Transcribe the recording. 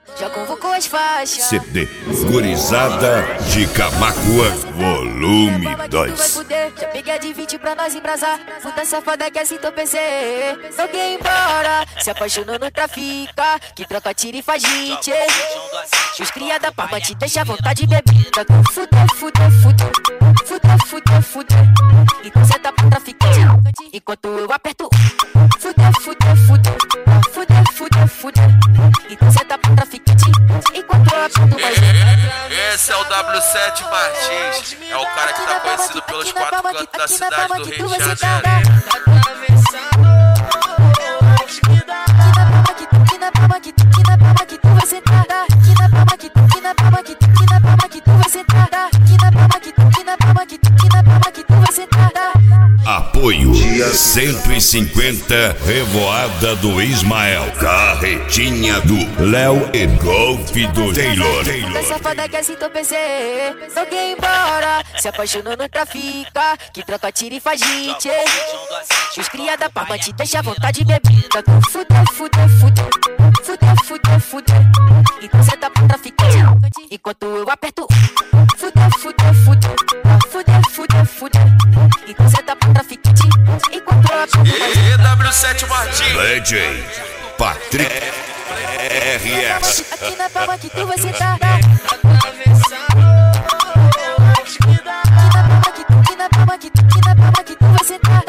Já convocou as faixas. CD Gurizada de Camaquã, volume 2. Já peguei a de 20 pra nós embrasar. Puta safada que assim tô pensei. Joguei embora, se apaixonou no trafica. Que troca, tira e faz hit. Os cria da palma te deixa à vontade de beber. Fuder, fuder, fuder. Fuder, fuder, fuder. Então cê tá pra traficante enquanto eu aperto. Fuder, fuder, fuder. Fuder, fuder, fuder. Então cê tá pra traficante enquanto eu aperto mais. Esse é o W7 Martins, é o cara que tá conhecido pelos quatro cantos da cidade do Rio de Janeiro. Apoio dia 150 Revoada do Ismael, Carretinha do Léo e Golfe do Taylor. Safada que assim tô pensei. Joguei embora, se apaixonou no trafica. Que troca, tira e faz hit. Os cria da palma te deixa à vontade de beber. Fuder, fuder, fuder. Fuder, fuder, fuder. Então cê tá pra traficante enquanto eu aperto. Fuder, fuder, fuder. Fuder, fuder, fuder. Então cê tá pra traficante enquanto eu aperto. W7 Martins, DJ Patrick RS. Aqui na palma que tu vai sentar. Aqui na palma que tu vai sentar.